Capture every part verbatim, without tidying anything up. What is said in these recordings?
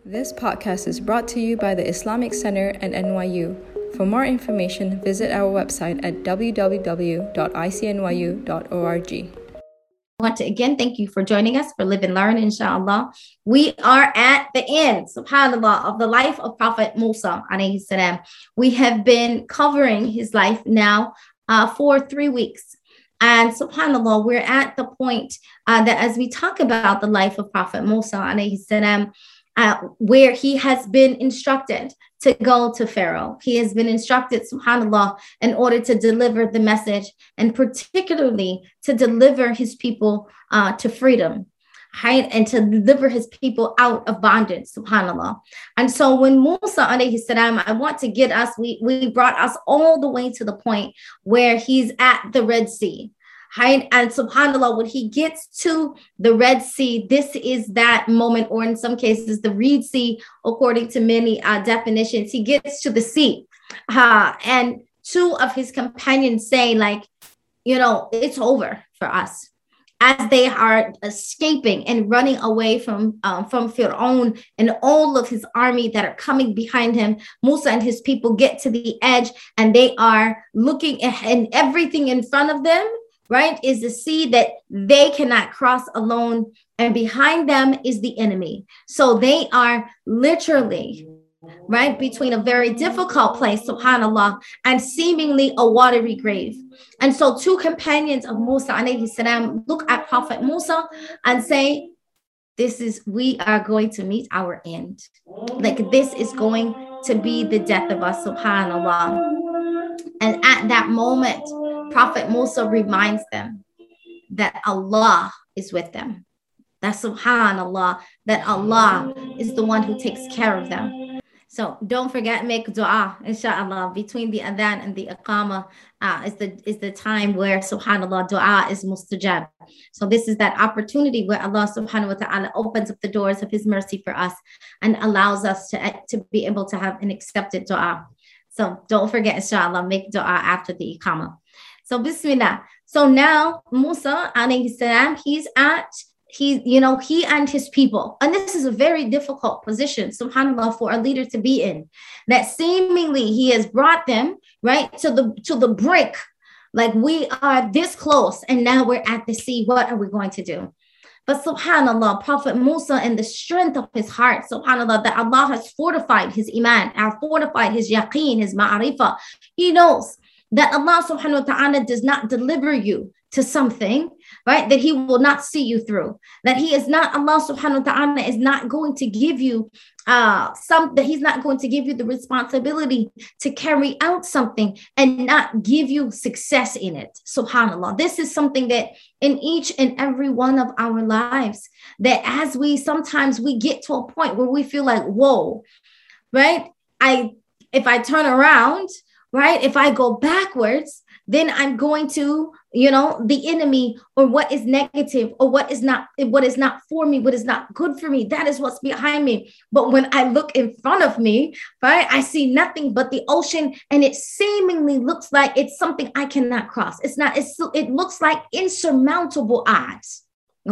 This podcast is brought to you by the Islamic Center and N Y U. For more information, visit our website at w w w dot i c n y u dot org. I want to again thank you for joining us for Live and Learn, inshallah. We are at the end, subhanAllah, of the life of Prophet Musa, alayhi salam. We have been covering his life now uh, for three weeks. And subhanAllah, we're at the point uh, that as we talk about the life of Prophet Musa, alayhi salam, uh, where he has been instructed to go to Pharaoh. He has been instructed, subhanAllah, in order to deliver the message and particularly to deliver his people uh, to freedom, right? And to deliver his people out of bondage, subhanAllah. And so when Musa, alayhi salam, I want to get us, we, we brought us all the way to the point where he's at the Red Sea. Right? And subhanAllah, when he gets to the Red Sea, this is that moment, or in some cases, the Reed Sea, according to many uh, definitions, he gets to the sea. Uh, and two of his companions say, like, you know, it's over for us. As they are escaping and running away from, um, from Fir'aun and all of his army that are coming behind him, Musa and his people get to the edge and they are looking at, and everything in front of them, right, is the sea that they cannot cross alone. And behind them is the enemy. So they are literally, right, between a very difficult place, subhanAllah, and seemingly a watery grave. And so two companions of Musa, alayhi salam, look at Prophet Musa and say, this is, we are going to meet our end. Like, this is going to be the death of us, subhanAllah. And at that moment, Prophet Musa reminds them that Allah is with them. That subhanAllah, that Allah is the one who takes care of them. So don't forget, make dua, inshallah, between the adhan and the iqamah uh, is the is the time where, subhanAllah, dua is mustajab. So this is that opportunity where Allah subhanahu wa ta'ala opens up the doors of his mercy for us and allows us to, to be able to have an accepted dua. So don't forget, inshallah, make dua after the iqamah. So bismillah. So now Musa, alayhi salam, he's at, he, you know, he and his people. And this is a very difficult position, subhanAllah, for a leader to be in. That seemingly he has brought them, right, to the, to the brink. Like, we are this close and now we're at the sea. What are we going to do? But subhanAllah, Prophet Musa, in the strength of his heart, subhanAllah, that Allah has fortified his iman, has fortified his yaqeen, his ma'arifah. He knows that Allah subhanahu wa ta'ala does not deliver you to something, right, that he will not see you through. That he is not, Allah subhanahu wa ta'ala is not going to give you uh, some, that he's not going to give you the responsibility to carry out something and not give you success in it. Subhanallah. This is something that in each and every one of our lives, that as we, sometimes we get to a point where we feel like, whoa, right? I, if I turn around, right, if I go backwards, then I'm going to, you know, the enemy, or what is negative, or what is not, what is not for me, what is not good for me, that is what's behind me. But when I look in front of me, right, I see nothing but the ocean, and it seemingly looks like it's something I cannot cross. It's not, it's, it looks like insurmountable odds.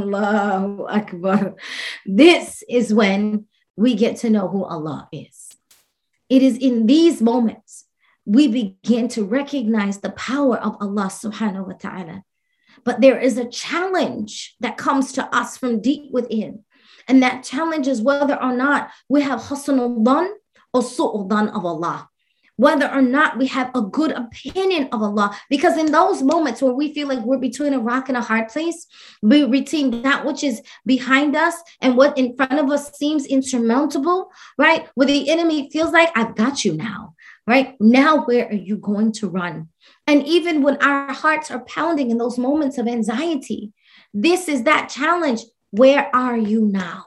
Allahu Akbar. This is when we get to know who Allah is. It is in these moments we begin to recognize the power of Allah subhanahu wa ta'ala. But there is a challenge that comes to us from deep within. And that challenge is whether or not we have husnul dhan or su'ul dhan of Allah. Whether or not we have a good opinion of Allah. Because in those moments where we feel like we're between a rock and a hard place, we retain that which is behind us and what in front of us seems insurmountable, right? Where the enemy feels like, I've got you now. Right now, where are you going to run? And even when our hearts are pounding in those moments of anxiety, this is that challenge. Where are you now?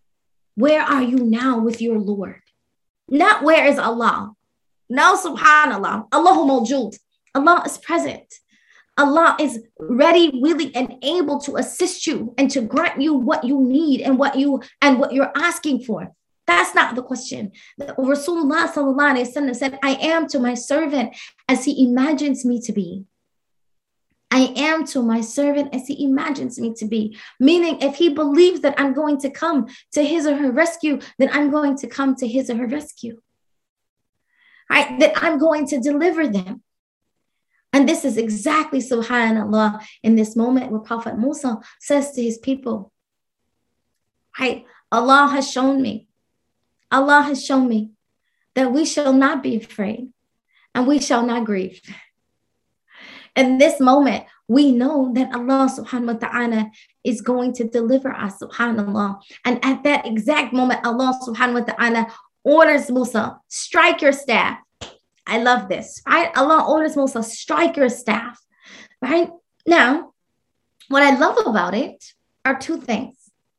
Where are you now with your Lord? Not where is Allah? Now, subhanAllah, Allahu mawjood. Allah is present. Allah is ready, willing, and able to assist you and to grant you what you need and what you and what you're asking for. That's not the question. Rasulullah sallallahu alaihi wasallam said, I am to my servant as he imagines me to be. I am to my servant as he imagines me to be. Meaning, if he believes that I'm going to come to his or her rescue, then I'm going to come to his or her rescue. Right? That I'm going to deliver them. And this is exactly, subhanAllah, in this moment where Prophet Musa says to his people, right? Allah has shown me, Allah has shown me that we shall not be afraid and we shall not grieve. In this moment, we know that Allah subhanahu wa ta'ala is going to deliver us, subhanAllah. And at that exact moment, Allah subhanahu wa ta'ala orders Musa, strike your staff. I love this, right? Allah orders Musa, strike your staff, right? Now, what I love about it are two things.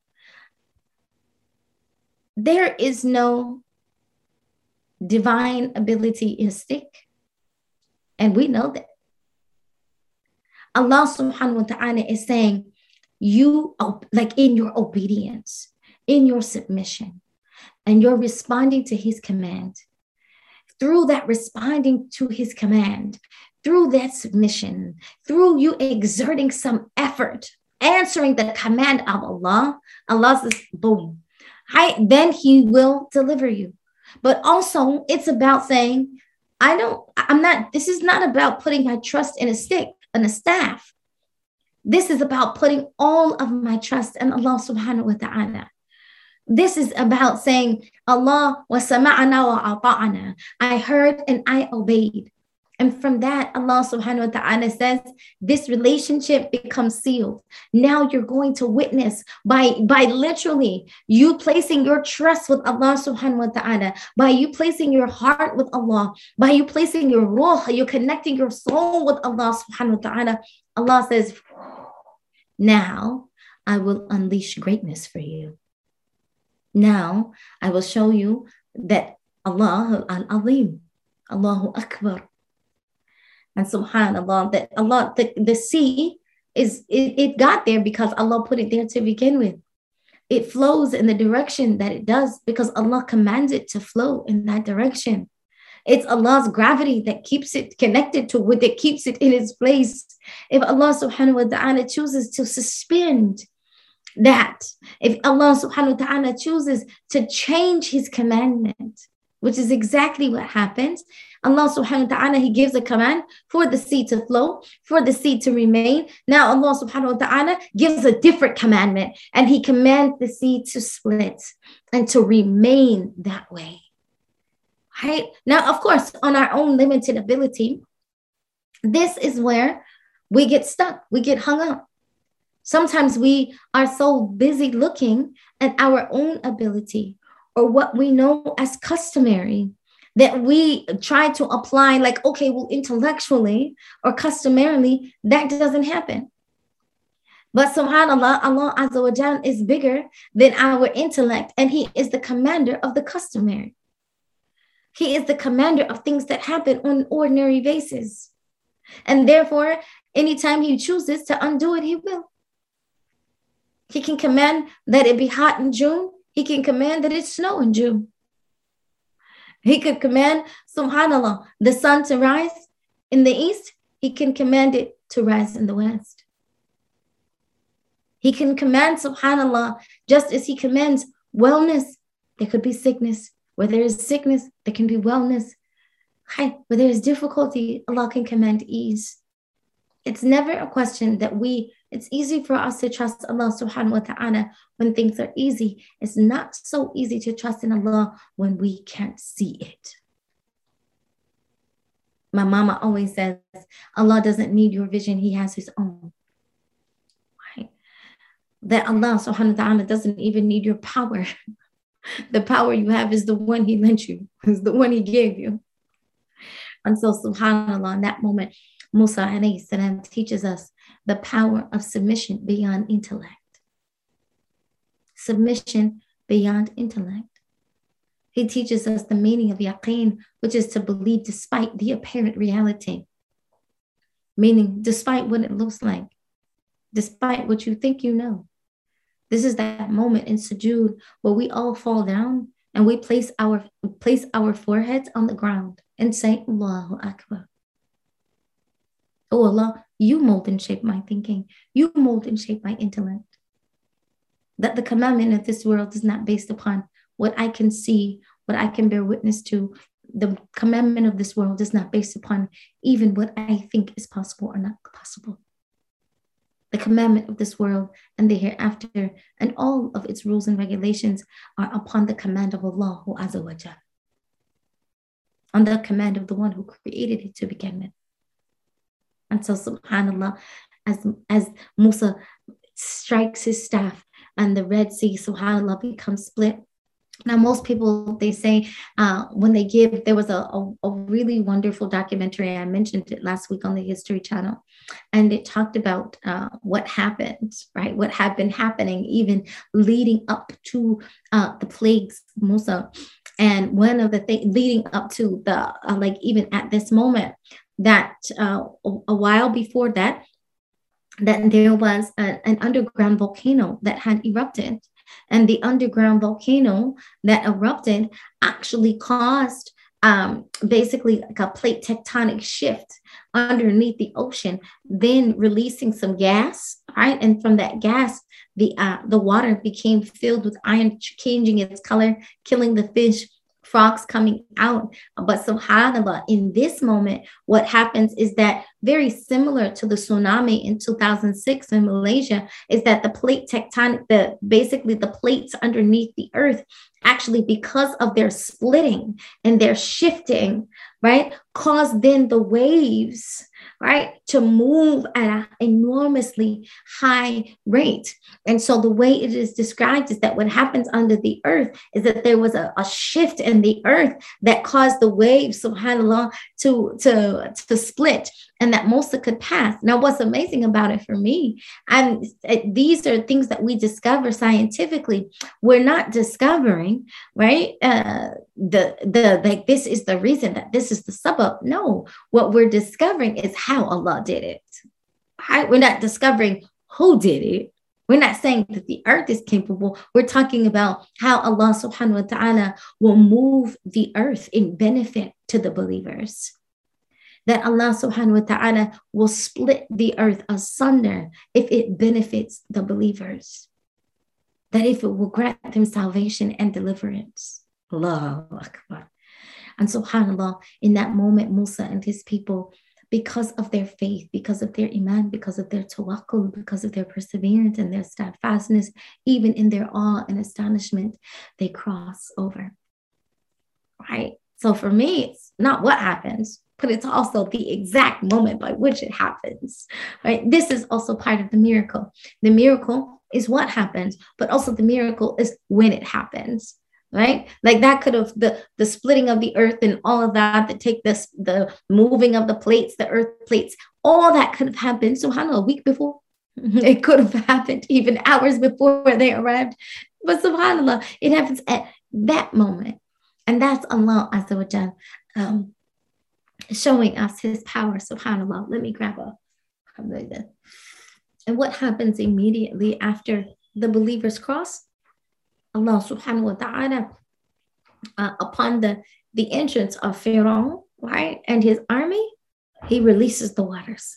There is no divine ability in a stick, and we know that. Allah subhanahu wa ta'ala is saying, you, like in your obedience, in your submission, and you're responding to his command. Through that responding to his command, through that submission, through you exerting some effort, answering the command of Allah, Allah says, boom, right? Then he will deliver you. But also it's about saying, I don't, I'm not, this is not about putting my trust in a stick and a staff. This is about putting all of my trust in Allah subhanahu wa ta'ala. This is about saying, Allah wa sama'ana wa ata'ana. I heard and I obeyed. And from that, Allah subhanahu wa ta'ala says, this relationship becomes sealed. Now you're going to witness by, by literally you placing your trust with Allah subhanahu wa ta'ala, by you placing your heart with Allah, by you placing your ruh, you're connecting your soul with Allah subhanahu wa ta'ala. Allah says, now I will unleash greatness for you. Now I will show you that Allah al-Azim, Allahu Akbar. And subhanAllah, that Allah, the, the sea is, it, it got there because Allah put it there to begin with. It flows in the direction that it does because Allah commands it to flow in that direction. It's Allah's gravity that keeps it connected to what that keeps it in its place. If Allah subhanahu wa ta'ala chooses to suspend that, if Allah subhanahu wa ta'ala chooses to change his commandment, which is exactly what happens, Allah subhanahu wa ta'ala, he gives a command for the sea to flow, for the sea to remain. Now Allah subhanahu wa ta'ala gives a different commandment and he commands the sea to split and to remain that way. Right? Now, of course, on our own limited ability, this is where we get stuck, we get hung up. Sometimes we are so busy looking at our own ability or what we know as customary that we try to apply like, okay, well, intellectually or customarily, that doesn't happen. But subhanAllah, Allah Azza wa Jal is bigger than our intellect and he is the commander of the customary. He is the commander of things that happen on an ordinary basis. And therefore, anytime he chooses to undo it, he will. He can command that it be hot in June. He can command that it snow in June. He could command, subhanAllah, the sun to rise in the east. He can command it to rise in the west. He can command, subhanAllah, just as he commands wellness, there could be sickness. Where there is sickness, there can be wellness. Where there is difficulty, Allah can command ease. It's never a question that we, it's easy for us to trust Allah subhanahu wa ta'ala when things are easy. It's not so easy to trust in Allah when we can't see it. My mama always says, Allah doesn't need your vision, he has his own. Right? That Allah subhanahu wa ta'ala doesn't even need your power. The power you have is the one he lent you, is the one he gave you. And so subhanAllah, in that moment, Musa alayhi salam teaches us the power of submission beyond intellect. Submission beyond intellect. He teaches us the meaning of yaqeen, which is to believe despite the apparent reality. Meaning, despite what it looks like, despite what you think you know. This is that moment in sujood where we all fall down and we place our, place our foreheads on the ground and say, Allahu Akbar. Oh Allah, you mold and shape my thinking. You mold and shape my intellect. That the commandment of this world is not based upon what I can see, what I can bear witness to. The commandment of this world is not based upon even what I think is possible or not possible. The commandment of this world and the hereafter and all of its rules and regulations are upon the command of Allah Azza wa Jal, on the command of the one who created it to begin with. And so, subhanAllah, as, as Musa strikes his staff and the Red Sea, subhanAllah, becomes split. Now, most people, they say uh, when they give, there was a, a, a really wonderful documentary. I mentioned it last week on the History Channel, and it talked about uh, what happened, right? What had been happening even leading up to uh, the plagues, Musa. And one of the things leading up to the, uh, like even at this moment, that uh, a, a while before that, that there was a, an underground volcano that had erupted. And the underground volcano that erupted actually caused um, basically like a plate tectonic shift underneath the ocean, then releasing some gas, right? And from that gas, the uh, the water became filled with iron, changing its color, killing the fish, frogs coming out. But subhanAllah, in this moment, what happens is that very similar to the tsunami in two thousand six in Malaysia, is that the plate tectonic, the basically the plates underneath the earth, actually because of their splitting and their shifting, right, cause then the waves, right, to move at an enormously high rate. And so the way it is described is that what happens under the earth is that there was a, a shift in the earth that caused the waves, subhanAllah, to, to, to split, and that Musa could pass. Now, what's amazing about it for me, and these are things that we discover scientifically. We're not discovering, right, uh, the, the like this is the reason, that this is the sabab. No, what we're discovering is how Allah did it. Right? We're not discovering who did it. We're not saying that the earth is capable. We're talking about how Allah subhanahu wa ta'ala will move the earth in benefit to the believers. That Allah subhanahu wa ta'ala will split the earth asunder if it benefits the believers. That if it will grant them salvation and deliverance. Allahu Akbar. And subhanAllah, in that moment, Musa and his people, because of their faith, because of their iman, because of their tawakkul, because of their perseverance and their steadfastness, even in their awe and astonishment, they cross over. Right? So for me, it's not what happens, but it's also the exact moment by which it happens. Right? This is also part of the miracle. The miracle is what happens, but also the miracle is when it happens. Right? Like that could have, the, the splitting of the earth and all of that, that take this, the moving of the plates, the earth plates, all that could have happened. So subhanAllah, a week before, it could have happened even hours before they arrived. But subhanAllah, it happens at that moment. And that's Allah Azza wa Jal, um, showing us his power, subhanAllah. Let me grab a, and what happens immediately after the believers cross? Allah subhanahu wa ta'ala, uh, upon the, the entrance of Pharaoh, right, and his army, he releases the waters.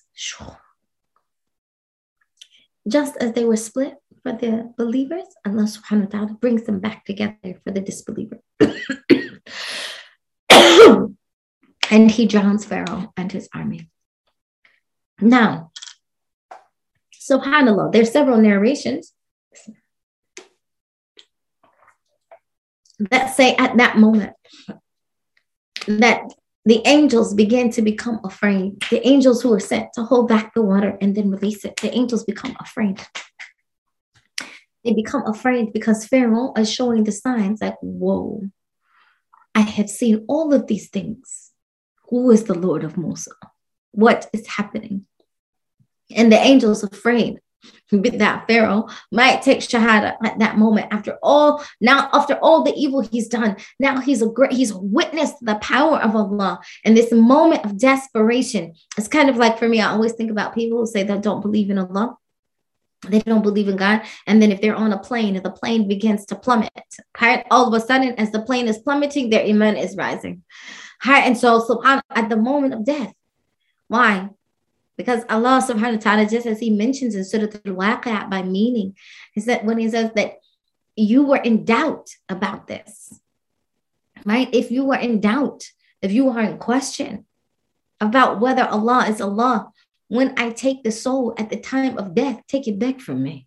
Just as they were split for the believers, Allah subhanahu wa ta'ala brings them back together for the disbeliever. And he drowns Pharaoh and his army. Now, subhanAllah, there's several narrations that say at that moment that the angels began to become afraid. The angels who were sent to hold back the water and then release it, the angels become afraid. They become afraid because Pharaoh is showing the signs like, whoa, I have seen all of these things. Who is the Lord of Musa? What is happening? And the angels afraid that Pharaoh might take shahada at that moment. After all, now after all the evil he's done, now he's a great, he's witnessed the power of Allah. And this moment of desperation, it's kind of like, for me, I always think about people who say they don't believe in Allah. They don't believe in God. And then if they're on a plane and the plane begins to plummet, right, all of a sudden, as the plane is plummeting, their iman is rising. Right? And so, subhanAllah, at the moment of death, why? Because Allah subhanahu wa ta'ala, just as he mentions in Surah Al-Waqi'ah by meaning, is that when he says that you were in doubt about this, right? If you were in doubt, if you were in question about whether Allah is Allah, when I take the soul at the time of death, take it back from me.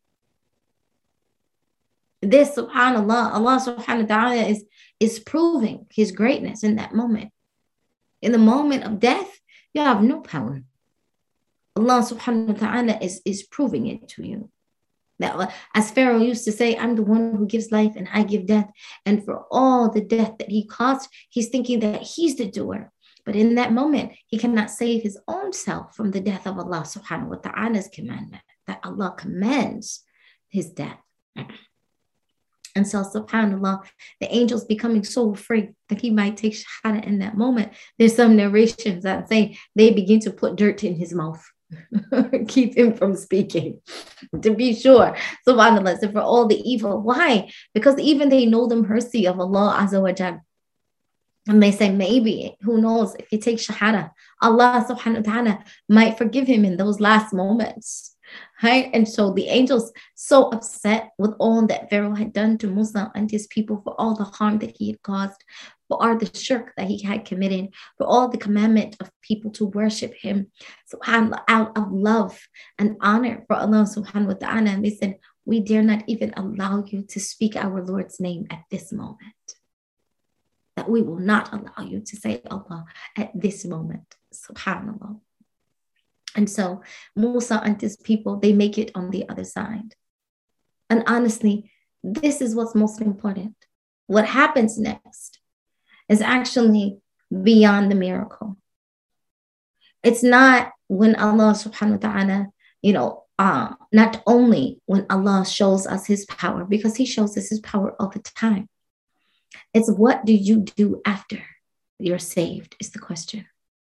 This, subhanAllah, Allah subhanahu wa ta'ala is, is proving his greatness in that moment. In the moment of death, you have no power. Allah subhanahu wa ta'ala is, is proving it to you. That, as Pharaoh used to say, I'm the one who gives life and I give death. And for all the death that he caused, he's thinking that he's the doer. But in that moment, he cannot save his own self from the death of Allah subhanahu wa ta'ala's commandment, that Allah commands his death. And so, subhanAllah, the angels becoming so afraid that he might take shahada in that moment. There's some narrations that say they begin to put dirt in his mouth, keep him from speaking, to be sure. SubhanAllah, so for all the evil. Why? Because even they know the mercy of Allah Azza wa Jal. And they say, maybe, who knows, if he takes shahada, Allah subhanahu wa ta'ala might forgive him in those last moments. Right? And so the angels so upset with all that Pharaoh had done to Musa and his people, for all the harm that he had caused, for all the shirk that he had committed, for all the commandment of people to worship him, subhanAllah, out of love and honor for Allah subhanahu wa ta'ala. And they said, we dare not even allow you to speak our Lord's name at this moment. That we will not allow you to say Allah at this moment. SubhanAllah. And so Musa and his people, they make it on the other side. And honestly, this is what's most important. What happens next is actually beyond the miracle. It's not when Allah subhanahu wa ta'ala, you know, uh, not only when Allah shows us his power, because he shows us his power all the time. It's what do you do after you're saved is the question.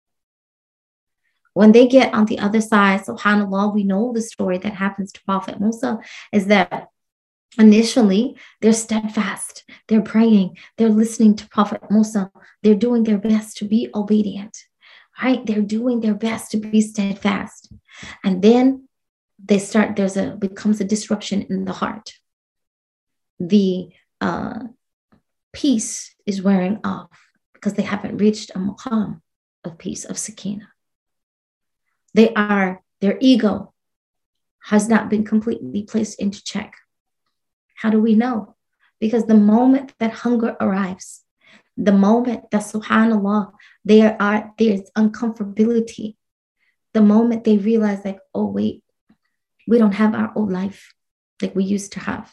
When they get on the other side, subhanAllah, we know the story that happens to Prophet Musa is that initially they're steadfast, they're praying, they're listening to Prophet Musa, they're doing their best to be obedient, right? They're doing their best to be steadfast. And then they start, there's a, becomes a disruption in the heart. The uh, peace is wearing off because they haven't reached a maqam of peace, of sakina. They are, their ego has not been completely placed into check. How do we know? Because the moment that hunger arrives, the moment that subhanAllah, there are, there's uncomfortability, the moment they realize like, oh wait, we don't have our old life like we used to have.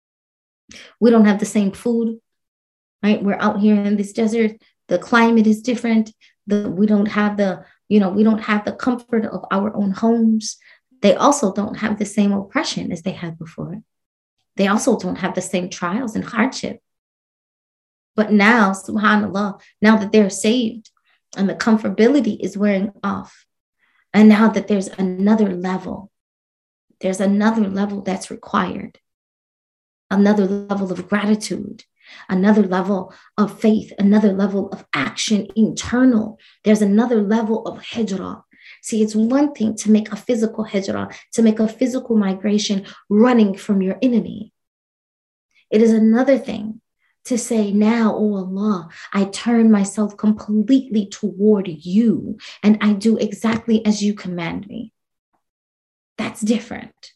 We don't have the same food, right? We're out here in this desert. The climate is different. The, we don't have the, you know, we don't have the comfort of our own homes. They also don't have the same oppression as they had before. They also don't have the same trials and hardship. But now, subhanAllah, now that they're saved and the comfortability is wearing off, and now that there's another level, there's another level that's required, another level of gratitude, another level of faith, another level of action internal. There's another level of hijrah. See, it's one thing to make a physical hijrah, to make a physical migration running from your enemy. It is another thing to say, now, oh Allah, I turn myself completely toward you and I do exactly as you command me. That's different.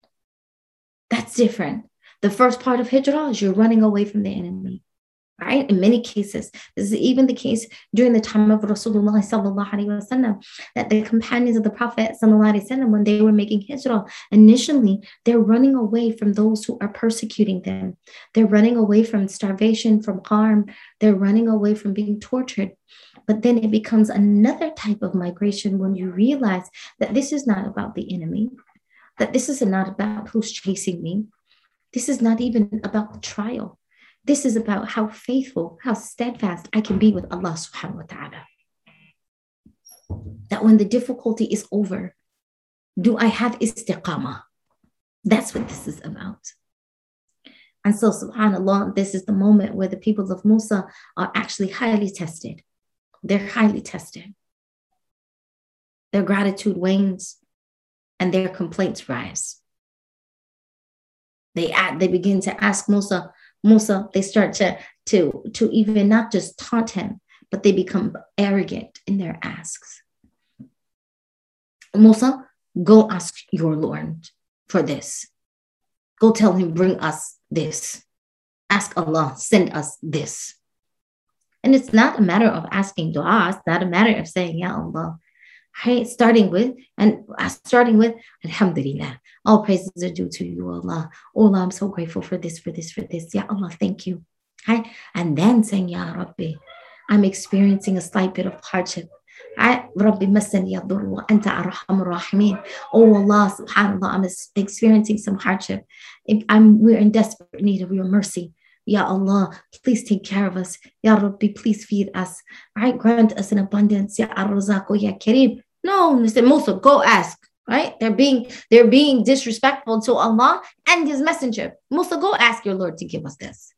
That's different. The first part of hijrah is you're running away from the enemy, right? In many cases, this is even the case during the time of Rasulullah sallallahu alaihi wasallam, that the companions of the Prophet sallallahu alaihi wasallam, when they were making hijrah, initially they're running away from those who are persecuting them. They're running away from starvation, from harm. They're running away from being tortured. But then it becomes another type of migration when you realize that this is not about the enemy, that this is not about who's chasing me. This is not even about the trial. This is about how faithful, how steadfast I can be with Allah subhanahu wa ta'ala. That when the difficulty is over, do I have istiqamah? That's what this is about. And so subhanAllah, this is the moment where the people of Musa are actually highly tested. They're highly tested. their gratitude wanes and their complaints rise. They add, they begin to ask Musa, Musa, they start to, to, to even not just taunt him, but they become arrogant in their asks. Musa, go ask your Lord for this. Go tell him, bring us this. Ask Allah, send us this. And it's not a matter of asking dua. It's not a matter of saying, Ya Allah. Right? Starting with, and starting with, Alhamdulillah. All praises are due to you, Allah. Oh Allah, I'm so grateful for this, for this, for this. Ya Allah, thank you. Right? And then saying, Ya Rabbi, I'm experiencing a slight bit of hardship. Rabbi masani yadur wa anta arhamur rahimin. Oh Allah, subhanallah, I'm experiencing some hardship. I'm, we're in desperate need of your mercy. Ya Allah, please take care of us. Ya Rabbi, please feed us. Right? Grant us an abundance. Ya Ar-Razaq, Ya Kareem. No, Mister Musa, go ask. Right? They're being, they're being disrespectful to Allah and his messenger. Musa, go ask your Lord to give us this.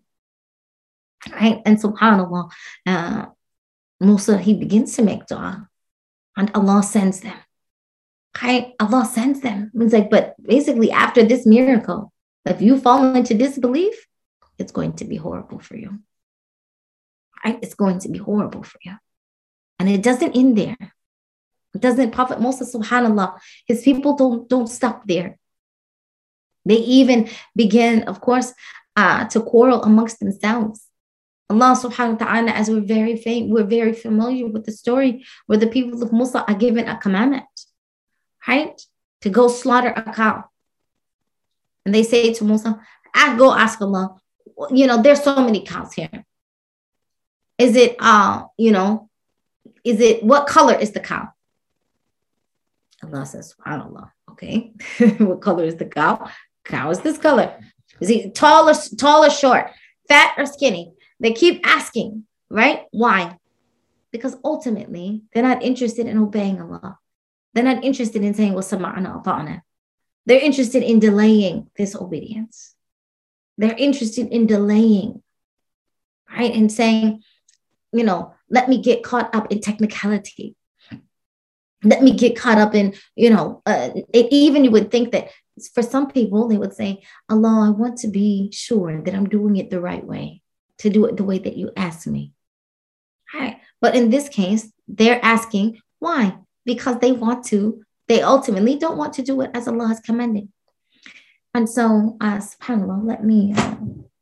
Right? And subhanallah, uh, Musa, he begins to make dua and Allah sends them. Right? Allah sends them. It's like, but basically after this miracle, if you fall into disbelief, it's going to be horrible for you. Right? It's going to be horrible for you. And it doesn't end there. It doesn't, Prophet Musa, subhanallah, his people don't, don't stop there. They even begin, of course, uh, to quarrel amongst themselves. Allah subhanahu wa ta'ala, as we're very fam- we're very familiar with the story where the people of Musa are given a commandment, right? To go slaughter a cow. And they say to Musa, I go ask Allah, you know, there's so many cows here. Is it, uh, you know, is it, what color is the cow? Allah says, subhanallah, okay. What color is the cow? Cow is this color. Is he tall or, tall or short, fat or skinny? They keep asking, right? Why? Because ultimately, they're not interested in obeying Allah. They're not interested in saying, well, sama'ana ata'ana. They're interested in delaying this obedience. They're interested in delaying, right? And saying, you know, let me get caught up in technicality. Let me get caught up in, you know, uh, it, even you would think that for some people, they would say, Allah, I want to be sure that I'm doing it the right way, to do it the way that you asked me. Right. But in this case, they're asking why? Because they want to, they ultimately don't want to do it as Allah has commanded. And so, uh, subhanAllah, let me uh,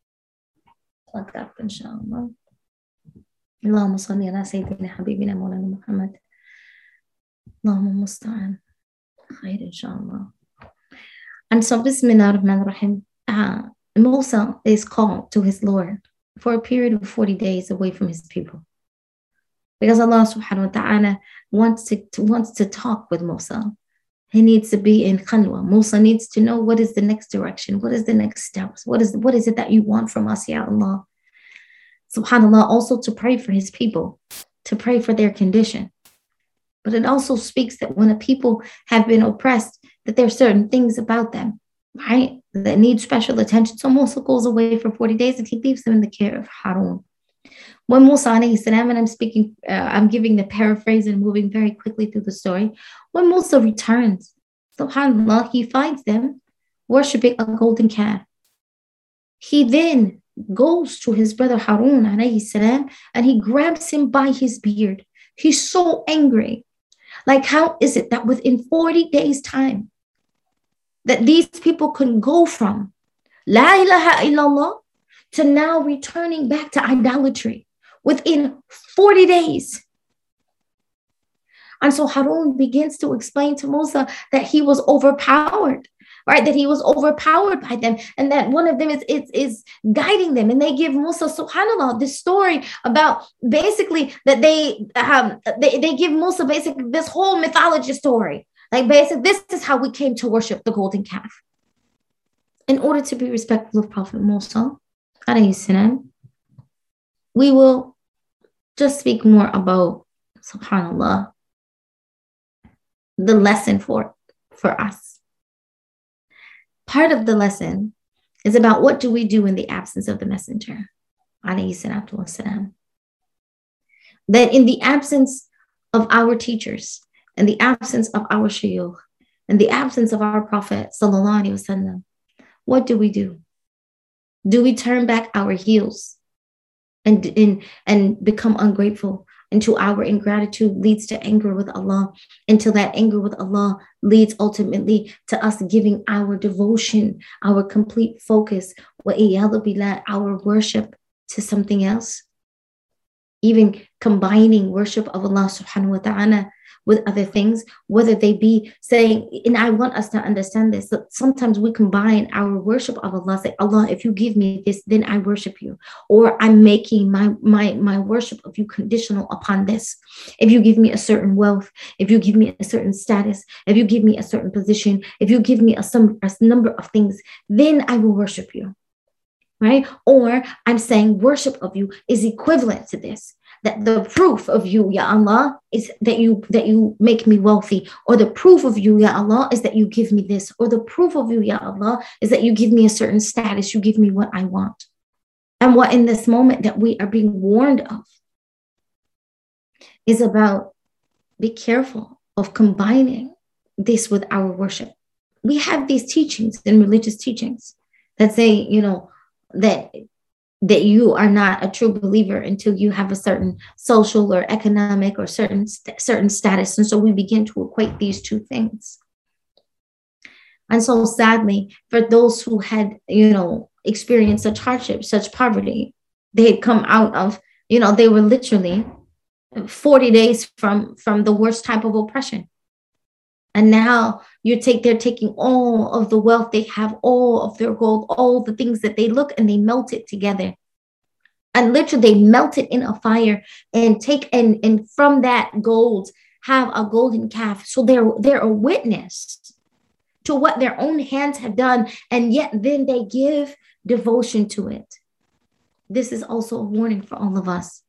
plug up, inshallah. Allahumma salli ala Sayyidina Habibina Mawlana Muhammad. Allahumma musta'an. Khair, inshallah. And so, Bismillah ar-Rahman ar-Rahim. Uh, Musa is called to his Lord for a period of forty days away from his people. Because Allah subhanahu wa ta'ala wants to, to, wants to talk with Musa. He needs to be in khalwa. Musa needs to know what is the next direction. What is the next steps? What is, what is it that you want from us, Ya Allah? SubhanAllah, also to pray for his people, to pray for their condition. But it also speaks that when a people have been oppressed, that there are certain things about them, right, that need special attention. So Musa goes away for forty days and he leaves them in the care of Harun. When Musa alayhi salam, and I'm speaking, uh, I'm giving the paraphrase and moving very quickly through the story. When Musa returns, subhanAllah, he finds them worshipping a golden calf. He then goes to his brother Harun alayhi salam and he grabs him by his beard. He's so angry. Like, how is it that within forty days time that these people can go from La ilaha illallah to now returning back to idolatry within forty days? And so Harun begins to explain to Musa that he was overpowered, right? That he was overpowered by them, and that one of them is, is, is guiding them. And they give Musa, subhanAllah, this story about basically that they, um, they, they give Musa basically this whole mythology story. Like basically, this is how we came to worship the golden calf. In order to be respectful of Prophet Musa, alayhi salam, we will just speak more about, subhanAllah, the lesson for, for us. Part of the lesson is about what do we do in the absence of the messenger, alayhi salatu wasalam. That in the absence of our teachers, in the absence of our shuyukh, in the absence of our Prophet sallallahu alaihi wasallam, what do we do? Do we turn back our heels and, and, and become ungrateful until our ingratitude leads to anger with Allah, until that anger with Allah leads ultimately to us giving our devotion, our complete focus, our worship to something else? Even combining worship of Allah subhanahu wa ta'ala with other things, whether they be saying, and I want us to understand this, that sometimes we combine our worship of Allah, say, Allah, if you give me this, then I worship you. Or I'm making my, my, my worship of you conditional upon this. If you give me a certain wealth, if you give me a certain status, if you give me a certain position, if you give me a, some, a number of things, then I will worship you. Right? Or I'm saying worship of you is equivalent to this. That the proof of you, Ya Allah, is that you that you make me wealthy, or the proof of you, Ya Allah, is that you give me this, or the proof of you, Ya Allah, is that you give me a certain status, you give me what I want. And what in this moment that we are being warned of is about, be careful of combining this with our worship. We have these teachings and religious teachings that say, you know, that that you are not a true believer until you have a certain social or economic or certain st- certain status. And so we begin to equate these two things. And so sadly, for those who had, you know, experienced such hardship, such poverty, they had come out of, you know, they were literally forty days from, from the worst type of oppression. And now you take, they're taking all of the wealth they have, all of their gold, all the things that they look, and they melt it together. And literally they melt it in a fire and take, and, and from that gold have a golden calf. So they're, they're a witness to what their own hands have done. And yet then they give devotion to it. This is also a warning for all of us.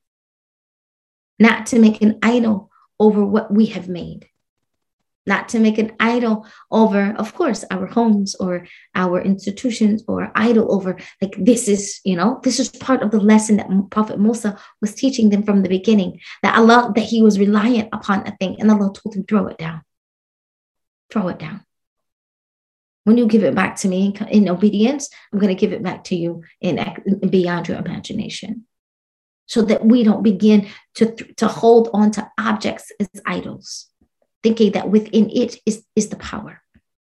Not to make an idol over what we have made. Not to make an idol over, of course, our homes or our institutions, or idol over, like, this is, you know, this is part of the lesson that Prophet Musa was teaching them from the beginning, that Allah, that he was reliant upon a thing, and Allah told him, throw it down. Throw it down. When you give it back to me in, in obedience, I'm going to give it back to you in, in beyond your imagination. So that we don't begin to, to hold on to objects as idols, thinking that within it is, is the power.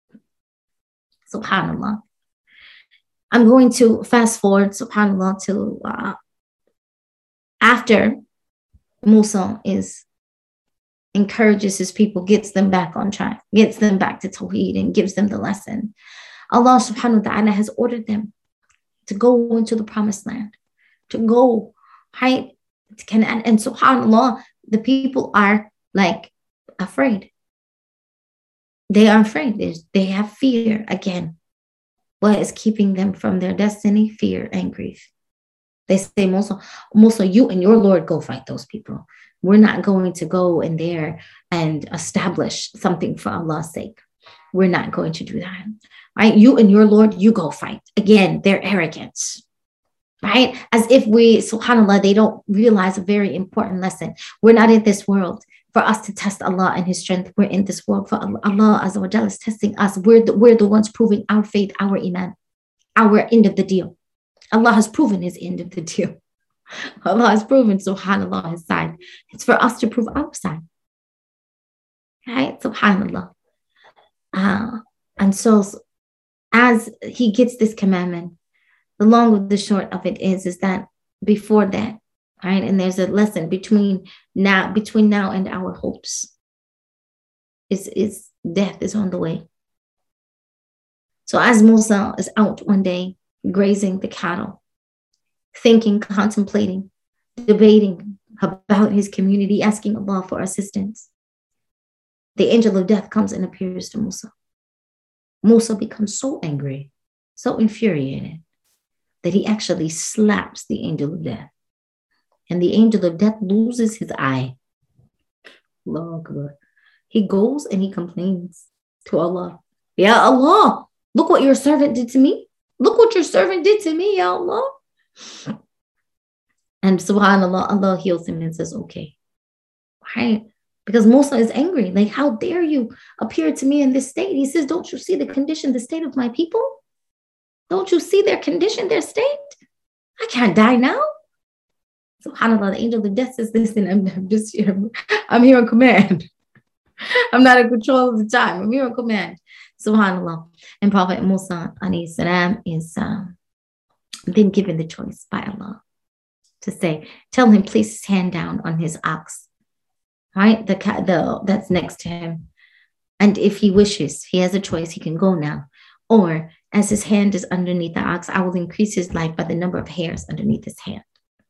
SubhanAllah. I'm going to fast forward, SubhanAllah, to uh, after Musa is encourages his people, gets them back on track, gets them back to Tawheed, and gives them the lesson. Allah subhanahu wa ta'ala has ordered them to go into the promised land, to go, right? And, and SubhanAllah, the people are like afraid. They are afraid. There's, they have fear again. What is keeping them from their destiny? Fear and grief. They say, Musa, Musa, you and your Lord go fight those people. We're not going to go in there and establish something for Allah's sake. We're not going to do that. Right? You and your Lord, you go fight. Again, their arrogance. Right? As if we, SubhanAllah, they don't realize a very important lesson. We're not in this world for us to test Allah and his strength. We're in this world for Allah. Allah Azza wa Jalla is testing us. We're the, we're the ones proving our faith, our iman, our end of the deal. Allah has proven his end of the deal. Allah has proven, SubhanAllah, his side. It's for us to prove our side. Right? SubhanAllah. Uh, and so as he gets this commandment, the long of the short of it is, is that before that, right? And there's a lesson between now, between now and our hopes. Is is death is on the way. So as Musa is out one day grazing the cattle, thinking, contemplating, debating about his community, asking Allah for assistance, the angel of death comes and appears to Musa. Musa becomes so angry, so infuriated, that he actually slaps the angel of death. And the angel of death loses his eye. Allah Akbar. He goes and he complains to Allah. Ya Allah, look what your servant did to me. Look what your servant did to me, Ya Allah. And SubhanAllah, Allah heals him and says, okay. Right? because Musa is angry. Like, how dare you appear to me in this state? He says, don't you see the condition, the state of my people? Don't you see their condition, their state? I can't die now. SubhanAllah, the angel of death says, listen, I'm, I'm just here. I'm here on command. I'm not in control of the time. I'm here on command. SubhanAllah. And Prophet Musa alayhi salam is um, then given the choice by Allah to say, tell him, place his hand down on his ox, right? The, the that's next to him. And if he wishes, he has a choice. He can go now. Or as his hand is underneath the ox, I will increase his life by the number of hairs underneath his hand.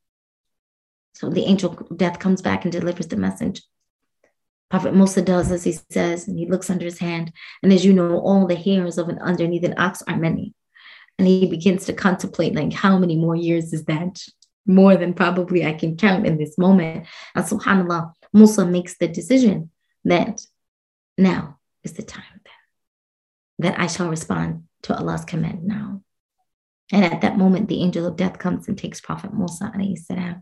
So the angel of death comes back and delivers the message. Prophet Musa does as he says, and he looks under his hand. And as you know, all the hairs of an underneath an ox are many. And he begins to contemplate, like, how many more years is that? More than probably I can count in this moment. And subhanAllah, Musa makes the decision that now is the time then, that I shall respond to Allah's command now. And at that moment, the angel of death comes and takes Prophet Musa alayhi salam.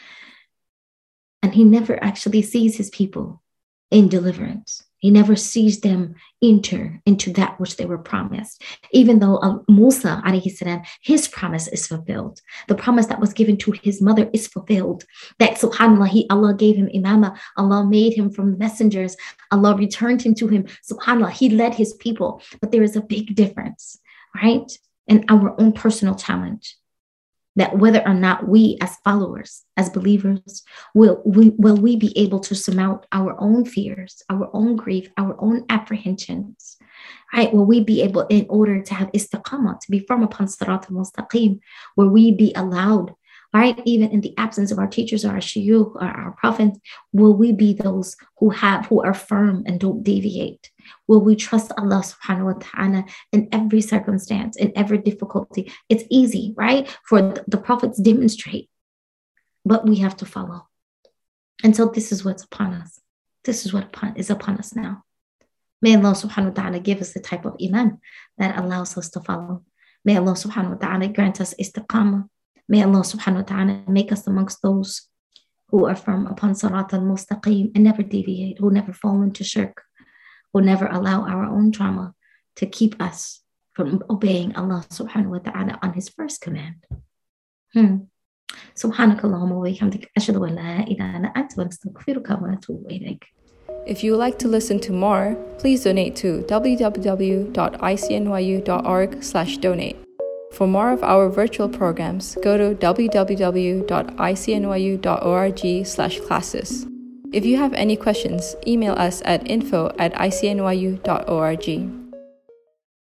And he never actually sees his people in deliverance. He never sees them enter into that which they were promised. Even though uh, Musa alayhi salam, his promise is fulfilled. The promise that was given to his mother is fulfilled. That subhanAllah, he, Allah gave him imama. Allah made him from messengers. Allah returned him to him. SubhanAllah, he led his people. But there is a big difference, right? In our own personal challenge. That whether or not we as followers, as believers, will we, will we be able to surmount our own fears, our own grief, our own apprehensions, right? Will we be able, in order to have istiqamah, to be firm upon sirat al-mustaqim, will we be allowed, right? Even in the absence of our teachers or our shuyukh or our prophets, will we be those who have, who are firm and don't deviate? Will we trust Allah subhanahu wa ta'ala in every circumstance, in every difficulty? It's easy, right? For the, the prophets demonstrate, but we have to follow. And so this is what's upon us. This is what upon, is upon us now. May Allah subhanahu wa ta'ala give us the type of iman that allows us to follow. May Allah subhanahu wa ta'ala grant us istiqamah. May Allah subhanahu wa ta'ala make us amongst those who are firm upon sirat al-mustaqim and never deviate, who never fall into shirk, will never allow our own trauma to keep us from obeying Allah subhanahu wa ta'ala on his first command. Hmm. Subhanakallahumma wa bihamdika ashhadu an la ilaha illa anta astaghfiruka wa atubu ilayk. If you would like to listen to more, please donate to w w w dot i c n y u dot org slash donate. For more of our virtual programs, go to w w w dot i c n y u dot org slash classes. If you have any questions, email us at info at i c n y u dot org.